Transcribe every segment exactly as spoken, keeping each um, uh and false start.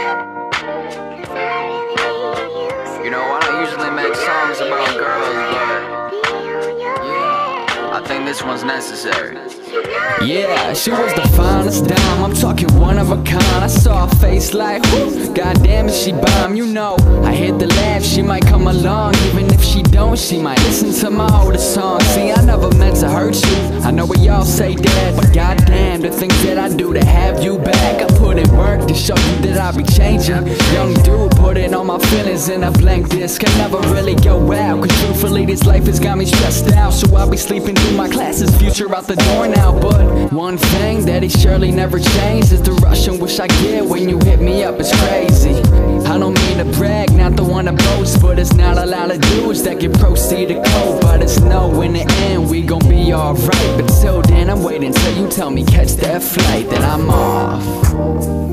You know, I don't usually make songs about girls, but yeah, I think this one's necessary. Yeah, she was the finest dime, I'm talking one of a kind. I saw her face like, whoo, goddamn is she bomb. You know, I hit the laugh, she might come along. Even if she don't, she might listen to my oldest song. See, I never meant to hurt you, I know we all say that, but goddamn, the things that I do to have you back. I put in work to show you that I be changing. Young dude, putting all my feelings in a blank disc. Can never really go out, cause truthfully this life has got me stressed out. So I'll be sleeping through my classes, future out the door now. But one thing that he surely never changed is the rush and wish I get when you hit me up, it's crazy. I don't mean to brag, not the one to boast, but it's not a lot of dudes that can proceed to cope. But it's no, in the end we gon' be alright. But till then I'm waiting till you tell me catch that flight, then I'm off.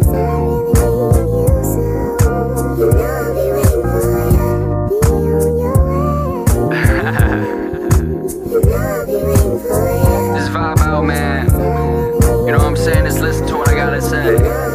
This vibe out, man. You know what I'm saying? Just listen to what I gotta say.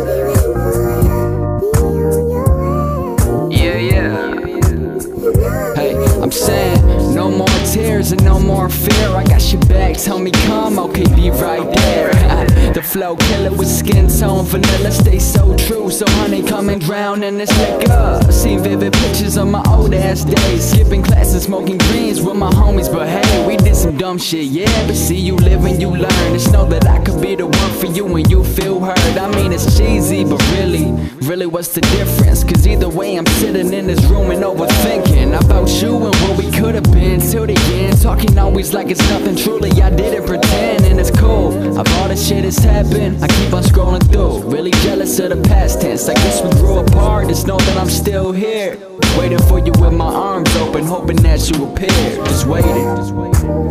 Yeah, yeah. Hey, I'm saying, no more tears and no more fear. I got your back, tell me come, okay, be right there. The flow killer with skin tone, vanilla stay so true. So honey, come and drown in this liquor. Seen vivid pictures of my old ass days, skipping classes, smoking greens with my homies. But hey, we did some dumb shit, yeah. But see, you live and you learn. Just know that I could be the one for you when you feel heard. I mean, it's cheesy, but really, really what's the difference? Cause either way I'm sitting in this room and overthinking about you and what we could have been till the end. Talking always like it's nothing, truly I didn't pretend. And it's cool, of all the shit that's happened, I keep on scrolling through, really jealous of the past tense. I guess we grew apart, just know that I'm still here, waiting for you with my arms open, hoping that you appear. Just waiting, just waiting.